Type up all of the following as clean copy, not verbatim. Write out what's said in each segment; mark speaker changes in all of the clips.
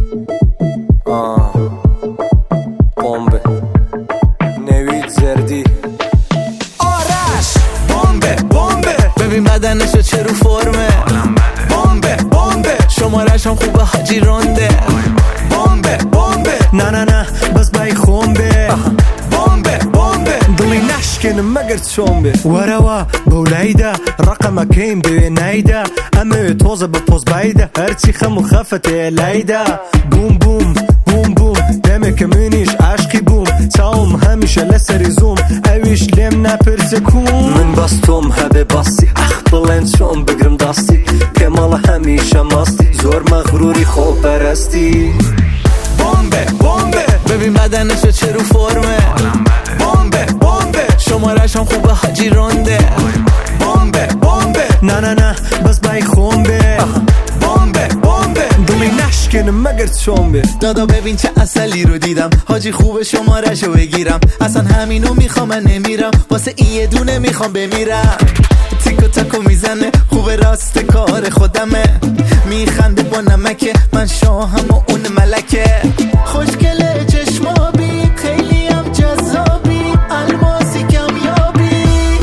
Speaker 1: بمبه نوید زردی
Speaker 2: آرش بمبه بمبه ببین بدنشو چه رو فرمه بمبه بمبه شمارش هم خوبه حاجی رونده بمبه بمبه نه نه نه بس بای خونبه بمبه بمبه دلی نشکنه مگر چونبه وروا بولیده رقم کیم دوی نیده امه توزه به پوز بایده هرچی خم و خفته لیده بوم بوم بوم بوم دمه که منیش عشقی بوم تاوم همیشه لسری زوم اویش لیم نپرسه کون
Speaker 1: من باستم هبه باستی اخ بلند شون بگرم داستی که مال همیشه ماستی زور مغروری خوب پرستی
Speaker 2: بمبه بمبه ببین بدنشو چه رو فرمه بمبه بمبه شمارش هم خوبه حاجی رونده بمبه بمبه نه نه نه بس بای خونبه بمبه بمبه دلی نشکنه مگر چونبه دادا ببین چه اصلی رو دیدم حاجی خوبه شمارشو بگیرم اصلا همینو میخوام من نمیرم واسه این یه دونه میخوام بمیرم تیکو تاکو میزنه خوبه راست کار خودمه میخنده با نمکه من شاهم و اون ملکه خوشگله چشمابی خیلی هم جذابی الماسی کمیابی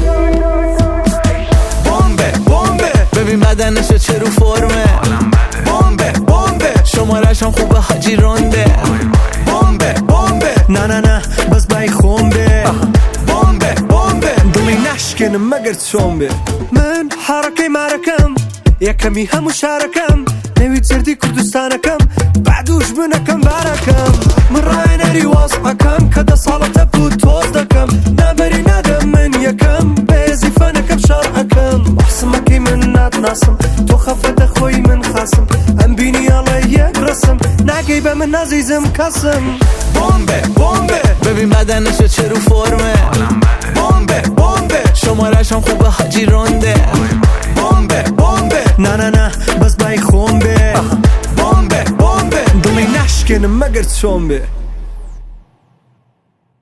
Speaker 2: بمبه بمبه ببین بدنشو چه رو فرمه بمبه بمبه شمارش هم خوبه حاجی رونده بمبه بمبه نه نه نه بس بای خونبه بمبه بمبه دلی نشکنه مگر چونبه من حرکه مرکم یکمی همو شارکم نوید زردی کردستانکم بعدوش بنکم برکم من رای نری واسقکم کده سالته بود توز دکم نبری ندم من یکم بیزی فنکم شارعکم بحسمکی من ندناسم تو خفت خوی من خاسم ام بینی الله یک رسم نگی به من عزیزم کسم بمبه بمبه ببین بدنشو چه رو فرمه بمبه بمبه شمارش هم خوبه حاجی رونده بمبه بمبه نه نه نه بس بای خونبه بمبه بمبه دلی نشکنه مگر چونبه